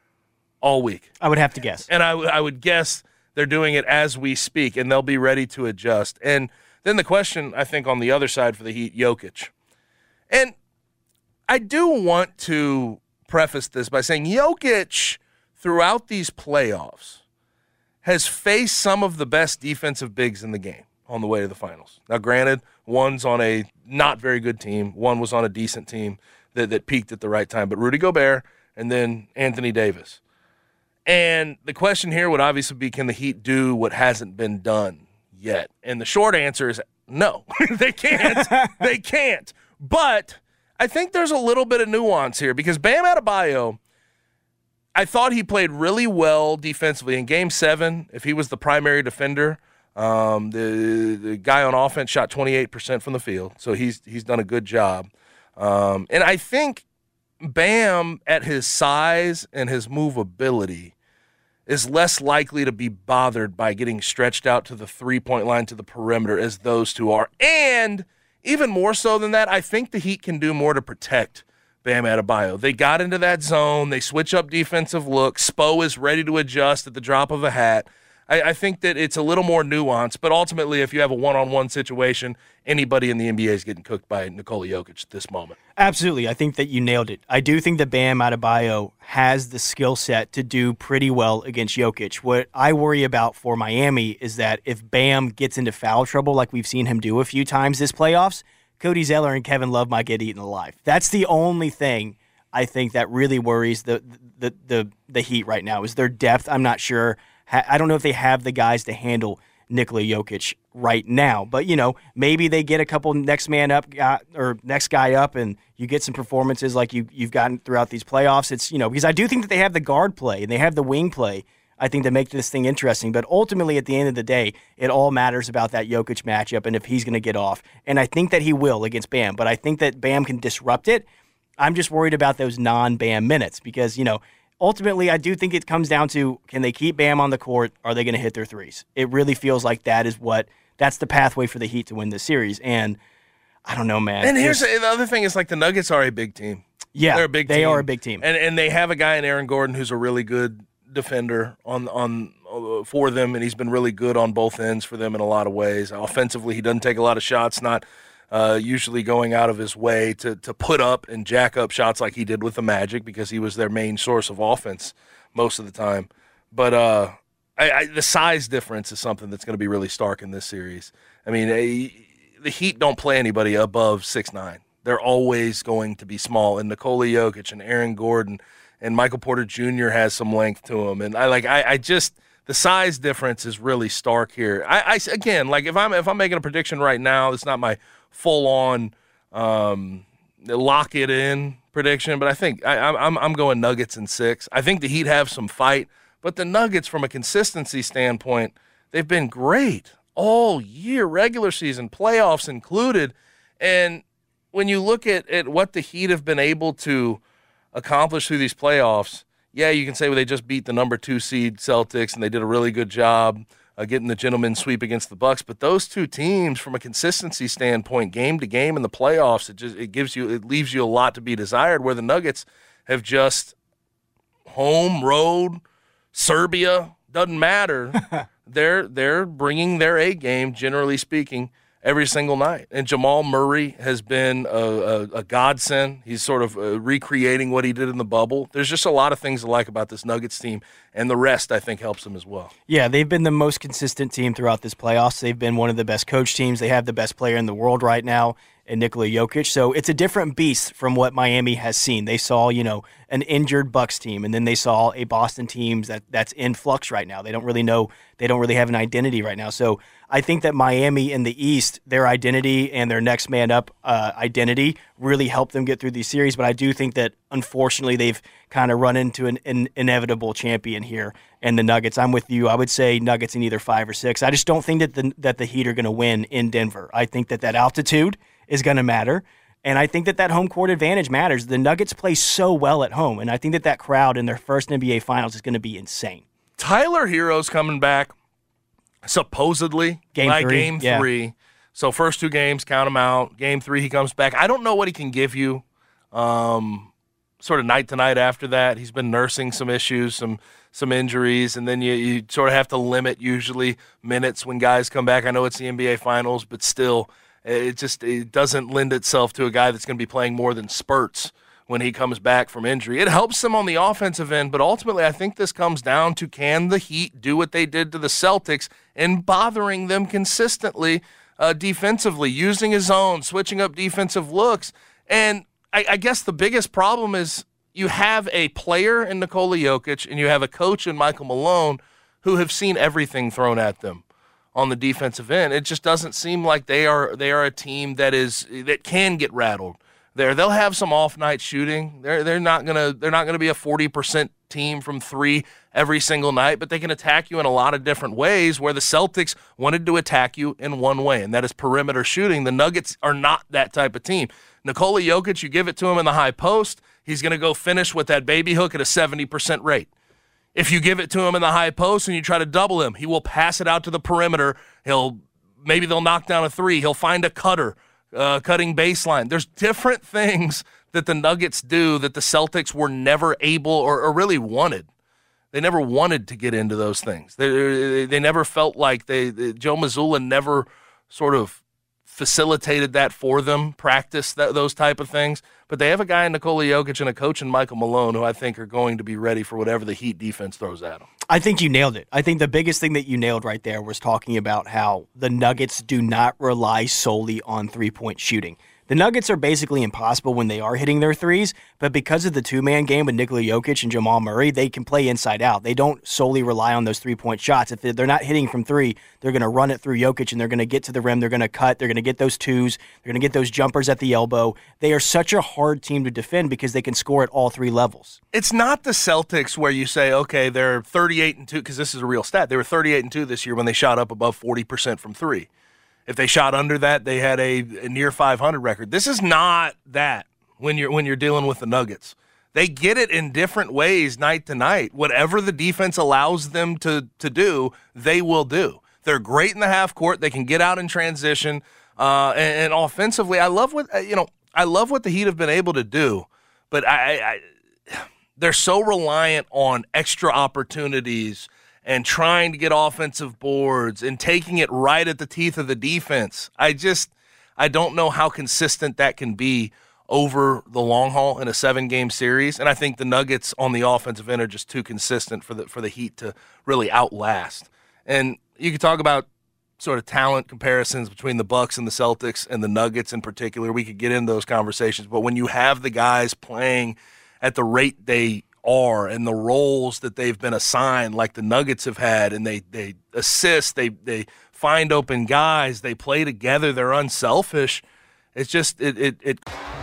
all week. I would have to guess. And I, w- I would guess they're doing it as we speak, and they'll be ready to adjust. And then the question, I think, on the other side for the Heat, Jokic. And I do want to preface this by saying Jokic, throughout these playoffs, has faced some of the best defensive bigs in the game on the way to the finals. Now, granted, one's on a not very good team. One was on a decent team that, that peaked at the right time. But Rudy Gobert and then Anthony Davis. And the question here would obviously be, can the Heat do what hasn't been done yet? And the short answer is no. They can't. They can't. But I think there's a little bit of nuance here because Bam Adebayo, I thought he played really well defensively. In Game seven, if he was the primary defender, um, the, the guy on offense shot twenty-eight percent from the field, so he's he's done a good job. Um, and I think Bam, at his size and his movability, is less likely to be bothered by getting stretched out to the three-point line to the perimeter as those two are. And even more so than that, I think the Heat can do more to protect Bam Adebayo. They got into that zone. They switch up defensive look. Spo is ready to adjust at the drop of a hat. I, I think that it's a little more nuanced, but ultimately, if you have a one-on-one situation, anybody in the N B A is getting cooked by Nikola Jokic at this moment. Absolutely. I think that you nailed it. I do think that Bam Adebayo has the skill set to do pretty well against Jokic. What I worry about for Miami is that if Bam gets into foul trouble like we've seen him do a few times this playoffs, Cody Zeller and Kevin Love might get eaten alive. That's the only thing I think that really worries the the the, the Heat right now is their depth. I'm not sure. I don't know if they have the guys to handle Nikola Jokic right now. But, you know, maybe they get a couple next man up uh, or next guy up and you get some performances like you, you've gotten throughout these playoffs. It's, you know, because I do think that they have the guard play and they have the wing play, I think, to make this thing interesting. But ultimately, at the end of the day, it all matters about that Jokic matchup and if he's going to get off. And I think that he will against Bam. But I think that Bam can disrupt it. I'm just worried about those non-Bam minutes because, you know, ultimately, I do think it comes down to, can they keep Bam on the court? Are they going to hit their threes? It really feels like that is what that's the pathway for the Heat to win this series. And I don't know, man. And here's There's, the other thing is like the Nuggets are a big team. yeah, They're a big they team. are a big team. And and they have a guy in Aaron Gordon who's a really good defender on on uh, for them, and he's been really good on both ends for them in a lot of ways. Offensively, he doesn't take a lot of shots, not uh, usually going out of his way to to put up and jack up shots like he did with the Magic because he was their main source of offense most of the time. But uh, I, I, the size difference is something that's going to be really stark in this series. I mean, a, the Heat don't play anybody above six nine. They're always going to be small. And Nikola Jokic and Aaron Gordon and Michael Porter Junior has some length to him. And I like I, I just the size difference is really stark here. I, I again, like if I'm if I'm making a prediction right now, it's not my full on um, lock it in prediction, but I think I, I'm I'm going Nuggets in six. I think the Heat have some fight, but the Nuggets, from a consistency standpoint, they've been great all year, regular season, playoffs included. And when you look at, at what the Heat have been able to accomplish through these playoffs, yeah, you can say well, they just beat the number two seed Celtics and they did a really good job uh, getting the gentleman's sweep against the Bucks. But those two teams, from a consistency standpoint, game to game in the playoffs, it just it gives you it leaves you a lot to be desired. Where the Nuggets have just home, road, Serbia, doesn't matter. they're they're bringing their A game, generally speaking, every single night. And Jamal Murray has been a, a, a godsend. He's sort of uh, recreating what he did in the bubble. There's just a lot of things to like about this Nuggets team, and the rest, I think, helps them as well. Yeah, they've been the most consistent team throughout this playoffs. They've been one of the best coach teams. They have the best player in the world right now. and Nikola Jokic. So it's a different beast from what Miami has seen. They saw, you know, an injured Bucks team, and then they saw a Boston team that, that's in flux right now. They don't really know. They don't really have an identity right now. So I think that Miami in the East, their identity and their next man up uh, identity really helped them get through these series. But I do think that, unfortunately, they've kind of run into an, an inevitable champion here in the Nuggets. I'm with you. I would say Nuggets in either five or six. I just don't think that the, that the Heat are going to win in Denver. I think that that altitude is going to matter. And I think that that home court advantage matters. The Nuggets play so well at home, and I think that that crowd in their first N B A Finals is going to be insane. Tyler Hero's coming back, supposedly, game by three. game yeah. three. So first two games, count them out. Game three, he comes back. I don't know what he can give you um, sort of night to night after that. He's been nursing some issues, some some injuries, and then you, you sort of have to limit usually minutes when guys come back. I know it's the N B A Finals, but still – It just it doesn't lend itself to a guy that's going to be playing more than spurts when he comes back from injury. It helps them on the offensive end, but ultimately I think this comes down to, can the Heat do what they did to the Celtics in bothering them consistently uh, defensively, using his own, switching up defensive looks. And I, I guess the biggest problem is you have a player in Nikola Jokic and you have a coach in Michael Malone who have seen everything thrown at them on the defensive end. It just doesn't seem like they are they are a team that is that can get rattled. There, they'll have some off night shooting. They're they're not gonna they're not gonna be a forty percent team from three every single night, but they can attack you in a lot of different ways. Where the Celtics wanted to attack you in one way, and that is perimeter shooting. The Nuggets are not that type of team. Nikola Jokic, you give it to him in the high post, he's gonna go finish with that baby hook at a seventy percent rate. If you give it to him in the high post and you try to double him, he will pass it out to the perimeter. He'll maybe they'll knock down a three. He'll find a cutter, uh, cutting baseline. There's different things that the Nuggets do that the Celtics were never able or, or really wanted. They never wanted to get into those things. They they never felt like they, they Joe Mazzulla never sort of facilitated that for them, practiced that, those type of things. But they have a guy in Nikola Jokic and a coach in Michael Malone who I think are going to be ready for whatever the Heat defense throws at them. I think you nailed it. I think the biggest thing that you nailed right there was talking about how the Nuggets do not rely solely on three-point shooting. The Nuggets are basically impossible when they are hitting their threes, but because of the two-man game with Nikola Jokic and Jamal Murray, they can play inside out. They don't solely rely on those three-point shots. If they're not hitting from three, they're going to run it through Jokic, and they're going to get to the rim. They're going to cut. They're going to get those twos. They're going to get those jumpers at the elbow. They are such a hard team to defend because they can score at all three levels. It's not the Celtics where you say, okay, they're thirty-eight and two, because this is a real stat. They were thirty-eight and two this year when they shot up above forty percent from three. If they shot under that, they had a, a near five hundred record. This is not that when you're when you're dealing with the Nuggets. They get it in different ways night to night. Whatever the defense allows them to to do, they will do. They're great in the half court. They can get out in transition. Uh, and, and offensively, I love what you know. I love what the Heat have been able to do, but I, I they're so reliant on extra opportunities and trying to get offensive boards and taking it right at the teeth of the defense. I just, I don't know how consistent that can be over the long haul in a seven-game series. And I think the Nuggets on the offensive end are just too consistent for the for the Heat to really outlast. And you could talk about sort of talent comparisons between the Bucks and the Celtics and the Nuggets in particular. We could get into those conversations. But when you have the guys playing at the rate they are and the roles that they've been assigned, like the Nuggets have had, and they they assist, they they find open guys, they play together, they're unselfish. It's just it it, it.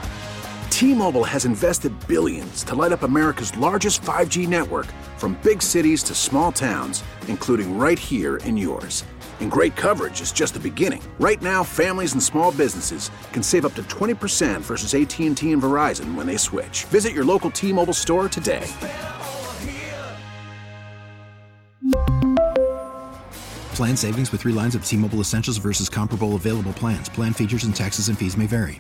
T-Mobile has invested billions to light up America's largest five G network, from big cities to small towns, including right here in yours. And great coverage is just the beginning. Right now, families and small businesses can save up to twenty percent versus A T and T and Verizon when they switch. Visit your local T-Mobile store today. Plan savings with three lines of T-Mobile Essentials versus comparable available plans. Plan features and taxes and fees may vary.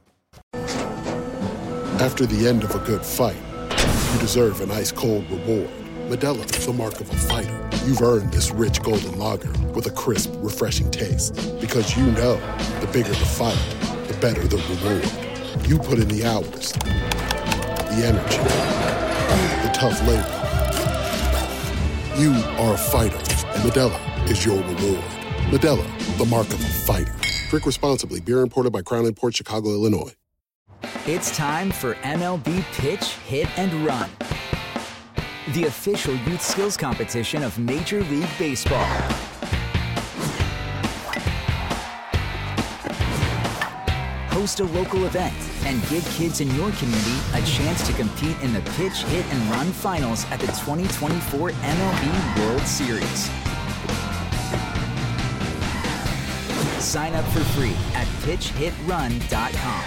After the end of a good fight, you deserve an ice-cold reward. Modelo is the mark of a fighter. You've earned this rich golden lager with a crisp, refreshing taste. Because you know, the bigger the fight, the better the reward. You put in the hours, the energy, the tough labor. You are a fighter, and Modelo is your reward. Modelo, the mark of a fighter. Drink responsibly. Beer imported by Crown Imports, Chicago, Illinois. It's time for M L B Pitch, Hit, and Run, the official youth skills competition of Major League Baseball. Host a local event and give kids in your community a chance to compete in the Pitch, Hit, and Run finals at the twenty twenty-four M L B World Series. Sign up for free at pitch hit run dot com.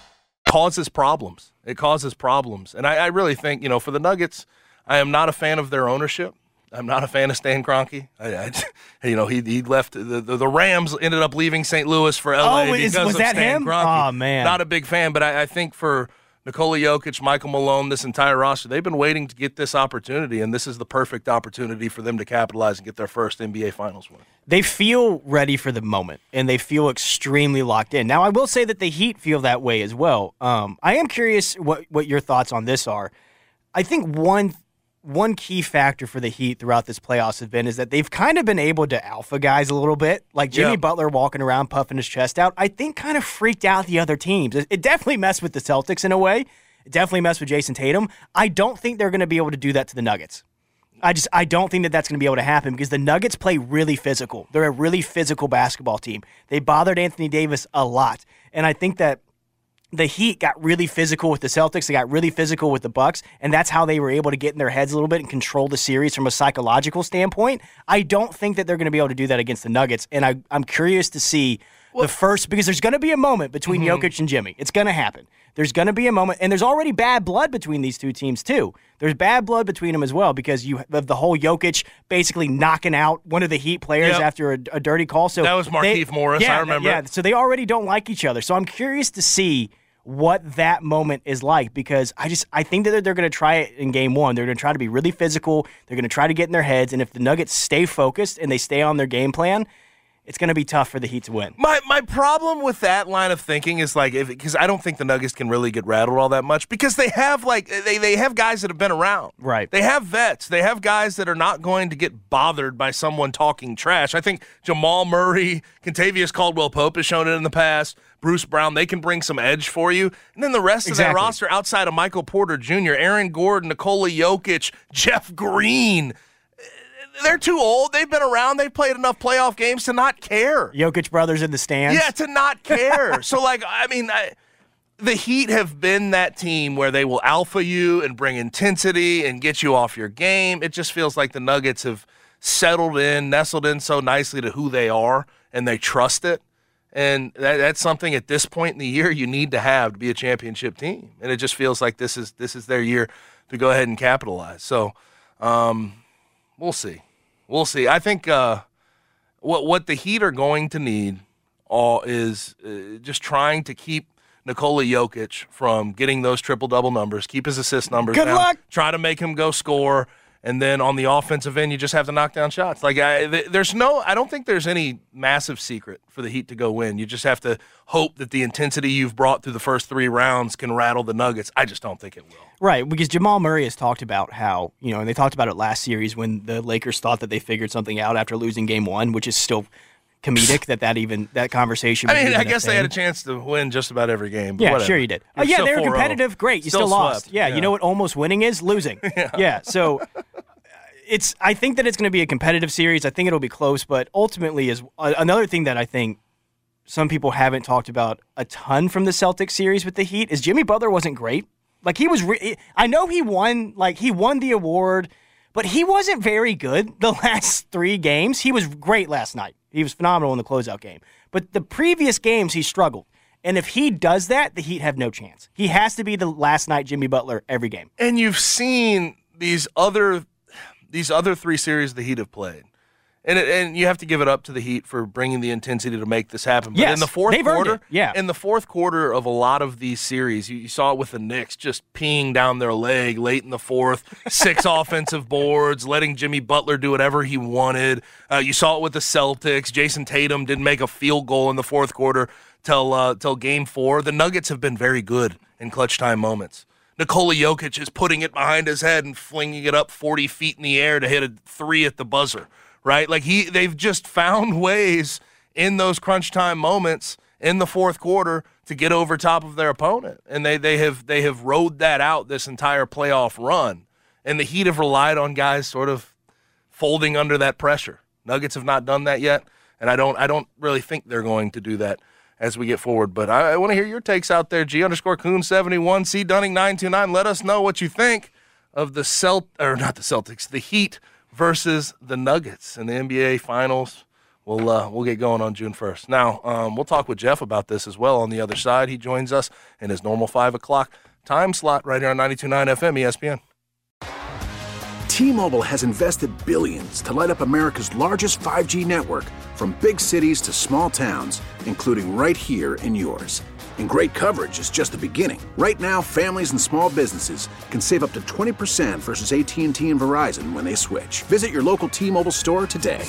Causes problems. It causes problems. And I, I really think, you know, for the Nuggets, I am not a fan of their ownership. I'm not a fan of Stan Kroenke. I, I, you know, he he left the, the the Rams ended up leaving Saint Louis for L A oh, because is, was of that Stan him? Kroenke. Oh man, not a big fan, but I, I think for Nikola Jokic, Michael Malone, this entire roster, they've been waiting to get this opportunity, and this is the perfect opportunity for them to capitalize and get their first N B A Finals win. They feel ready for the moment, and they feel extremely locked in. Now, I will say that the Heat feel that way as well. Um, I am curious what, what your thoughts on this are. I think one one key factor for the Heat throughout this playoffs has been is that they've kind of been able to alpha guys a little bit. Like Jimmy yep. Butler walking around puffing his chest out, I think kind of freaked out the other teams. It, it definitely messed with the Celtics in a way. It definitely messed with Jason Tatum. I don't think they're going to be able to do that to the Nuggets. I just I don't think that that's going to be able to happen because the Nuggets play really physical. They're a really physical basketball team. They bothered Anthony Davis a lot. And I think that the Heat got really physical with the Celtics. They got really physical with the Bucks, and that's how they were able to get in their heads a little bit and control the series from a psychological standpoint. I don't think that they're going to be able to do that against the Nuggets, and I, I'm curious to see well, the first, because there's going to be a moment between mm-hmm. Jokic and Jimmy. It's going to happen. There's going to be a moment, and there's already bad blood between these two teams, too. There's bad blood between them as well because you have the whole Jokic basically knocking out one of the Heat players yep. after a, a dirty call. So that was Markieff Morris, yeah, I remember. Yeah, so they already don't like each other. So I'm curious to see what that moment is like because I just I think that they're going to try it in game one. They're going to try to be really physical. They're going to try to get in their heads, and if the Nuggets stay focused and they stay on their game plan, it's going to be tough for the Heat to win. My my problem with that line of thinking is like if because I don't think the Nuggets can really get rattled all that much because they have like they, they have guys that have been around. Right. They have vets. They have guys that are not going to get bothered by someone talking trash. I think Jamal Murray, Kentavious Caldwell-Pope has shown it in the past. Bruce Brown, they can bring some edge for you. And then the rest exactly. of that roster outside of Michael Porter Junior, Aaron Gordon, Nikola Jokic, Jeff Green, they're too old. They've been around. They've played enough playoff games to not care. Jokic brothers in the stands. Yeah, to not care. So, like, I mean, I, the Heat have been that team where they will alpha you and bring intensity and get you off your game. It just feels like the Nuggets have settled in, nestled in so nicely to who they are, and they trust it. And that, that's something at this point in the year you need to have to be a championship team. And it just feels like this is this is their year to go ahead and capitalize. So, um, we'll see. We'll see. I think uh, what what the Heat are going to need all is uh, just trying to keep Nikola Jokic from getting those triple-double numbers, keep his assist numbers Good down, luck. try to make him go score, and then on the offensive end, you just have to knock down shots. Like I, th- there's no, I don't think there's any massive secret for the Heat to go win. You just have to hope that the intensity you've brought through the first three rounds can rattle the Nuggets. I just don't think it will. Right, because Jamal Murray has talked about how, you know, and they talked about it last series when the Lakers thought that they figured something out after losing game one, which is still comedic that that even that conversation was I mean, even I guess a they had a chance to win just about every game. But yeah, whatever. sure you did. Oh, You're yeah, still they were four oh. competitive. Great, you still, Still lost. swept. Yeah, Yeah. you know what almost winning is? Losing. yeah. yeah, so it's. I think that it's going to be a competitive series. I think it'll be close, but ultimately is uh, another thing that I think some people haven't talked about a ton from the Celtics series with the Heat is Jimmy Butler wasn't great. Like he was, re- I know he won, like he won the award, but he wasn't very good the last three games. He was great last night. He was phenomenal in the closeout game. But the previous games, he struggled. And if he does that, the Heat have no chance. He has to be the last night Jimmy Butler every game. And you've seen these other, these other three series the Heat have played. And it, and you have to give it up to the Heat for bringing the intensity to make this happen. But yes, in the fourth they've earned quarter, it. Yeah. in the fourth quarter of a lot of these series, you, you saw it with the Knicks just peeing down their leg late in the fourth, six offensive boards, letting Jimmy Butler do whatever he wanted. Uh, you saw it with the Celtics. Jason Tatum didn't make a field goal in the fourth quarter till uh, till game four. The Nuggets have been very good in clutch time moments. Nikola Jokic is putting it behind his head and flinging it up forty feet in the air to hit a three at the buzzer. right? Like he, they've just found ways in those crunch time moments in the fourth quarter to get over top of their opponent, and they they have they have rode that out this entire playoff run. And the Heat have relied on guys sort of folding under that pressure. Nuggets have not done that yet, and I don't I don't really think they're going to do that as we get forward. But I, I want to hear your takes out there. G underscore Coon seventy-one, C Dunning nine two nine. Let us know what you think of the Celt or not the Celtics, the Heat versus the Nuggets in the N B A Finals. We'll uh, we'll get going on June first. Now, um, we'll talk with Jeff about this as well on the other side. He joins us in his normal five o'clock time slot right here on ninety-two point nine F M E S P N. T-Mobile has invested billions to light up America's largest five G network, from big cities to small towns, including right here in yours. And great coverage is just the beginning. Right now, families and small businesses can save up to twenty percent versus A T and T and Verizon when they switch. Visit your local T-Mobile store today.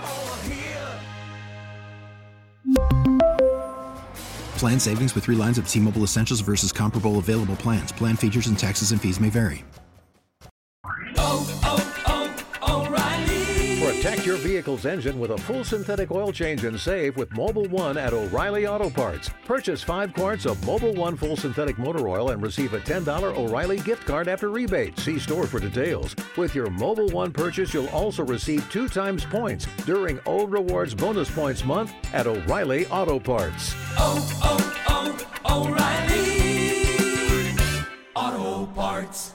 Plan savings with three lines of T-Mobile Essentials versus comparable available plans. Plan features and taxes and fees may vary. Oh, oh, oh, O'Reilly. Protect your vehicle's engine with a full synthetic oil change and save with Mobile One at O'Reilly Auto Parts. Purchase five quarts of Mobile One full synthetic motor oil and receive a ten dollars O'Reilly gift card after rebate. See store for details. With your Mobile One purchase, you'll also receive two times points during O Rewards Bonus Points Month at O'Reilly Auto Parts. Oh, oh, oh, O'Reilly Auto Parts.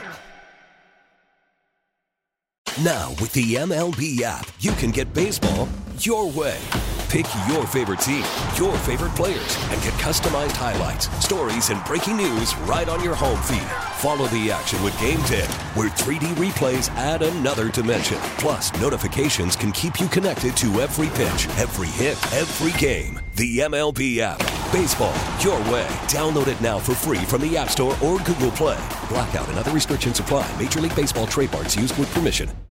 Now, with the M L B app, you can get baseball your way. Pick your favorite team, your favorite players, and get customized highlights, stories, and breaking news right on your home feed. Follow the action with Game Day, where three D replays add another dimension. Plus, notifications can keep you connected to every pitch, every hit, every game. The M L B app. Baseball your way. Download it now for free from the App Store or Google Play. Blackout and other restrictions apply. Major League Baseball trademarks used with permission.